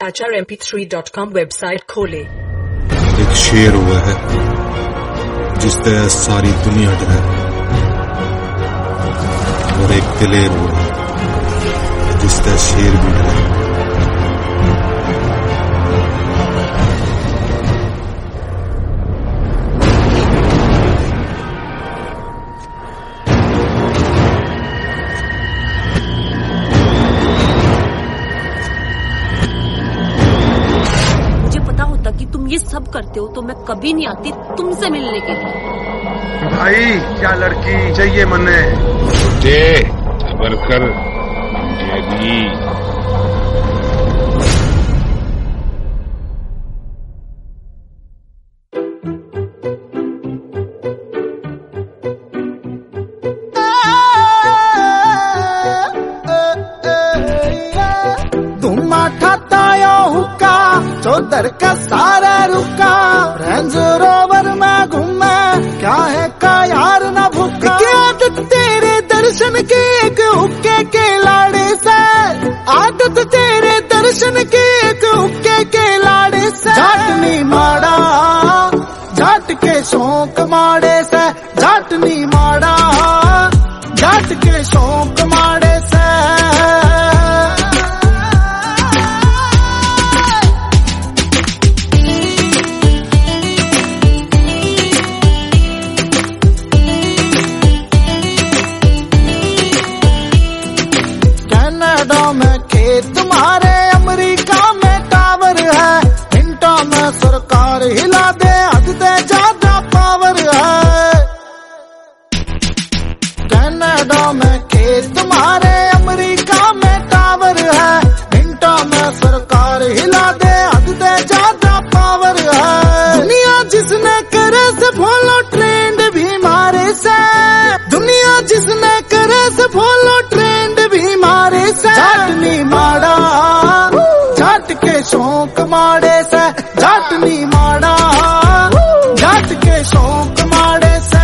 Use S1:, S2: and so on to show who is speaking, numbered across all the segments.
S1: HRMP3.com website खोले।
S2: एक शेर हुआ है जिस तरह सारी दुनिया डरे, और एक दिलेर हुआ है जिस तरह शेर भी डरे।
S3: कि तुम ये सब करते हो तो मैं कभी नहीं आती तुमसे मिलने के लिए।
S4: भाई क्या लड़की चाहिए मन्ने? सबर कर मुझे भी।
S5: चौधर का सारा रुका, रेंज रोवर में घूमे, क्या है का यार ना भूखा। आदत तेरे दर्शन की एक हुक्के के लाड़े से, आदत तेरे दर्शन की एक हुक्के के लाड़े से। जाटनी माड़ा जाट के शौक माड़े से, जाटनी माड़ा जाट के शौक माड़े से। में खेत तुम्हारे, अमेरिका में टावर है, मिनटों में सरकार हिला दे, हद से ज्यादा पावर है। कनाडा में खेत तुम्हारे, अमेरिका में टावर है, मिनटों में सरकार हिला दे, हद से ज्यादा पावर है। दुनिया जिसने करे से फॉलो ट्रेंड भी मारे से, दुनिया जिसने करे से फॉलो ट्रेंड भी मारे से। जाटनी माड़ा जाट के शौक माड़े से, जाटनी माड़ा जाट के शौक माड़े से।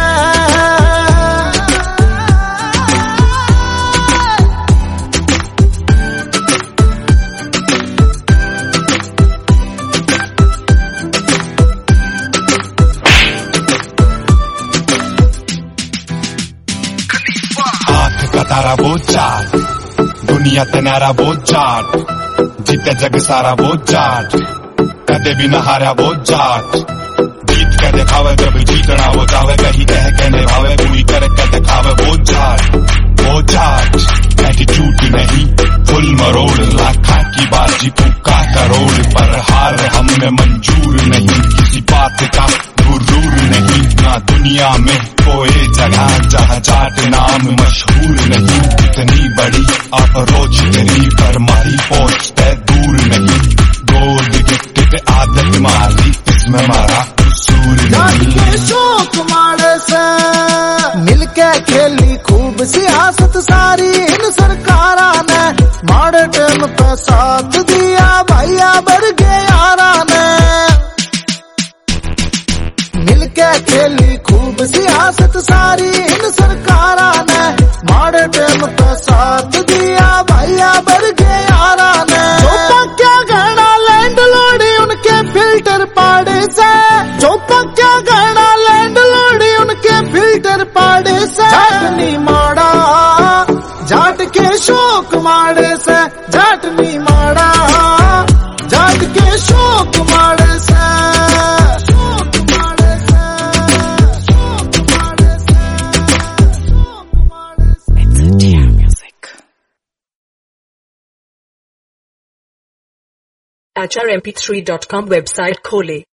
S6: हाथ का तारा वो चाट, दुनिया तनारा वो जाट, जीते जग सारा वो जाट, कदे भी न हारा वो जाट। जीत कर दिखावे जब जीतना हो जावे, कहीं कह के निभावे, पूरी कर दिखावे वो जाट, वो जाट। एटीट्यूड नहीं फुल मरोड़, लाखा की बाजी फूका करोड़, पर हार हमें मंजूर नहीं, किसी बात का गुरूर नहीं। ना दुनिया में कोई जगह जहाँ जाट नाम मशहूर नहीं, इतनी बड़ी अप्रोच तेरी पर मारी पहुंच पे दूर नहीं। गोद गिफ्ट आदत मारी, इसमें मारा कसूर नहीं।
S5: शौक माड़े से मिलके खेली खूब सियासत सारी इन सरकारा ने, माड़े टेम पे साथ दिया भैया बरगे यारा ने। मिलके खेली खूब सियासत सारी इन सरकारा ने, माड़े टेम पे साथ दिया भैया बरगे यारा ने। जो क्या गहना लैंड लोड़ी उनके फिल्टर पाड़े से, जो क्या गहना लैंड लोड़ी उनके फिल्टर पाड़े से। जाटनी माड़ा जाट के शौक माड़े से, जाटनी माड़ा जाट के शौक माड़े से।
S1: HRMP3.com वेबसाइट खोले।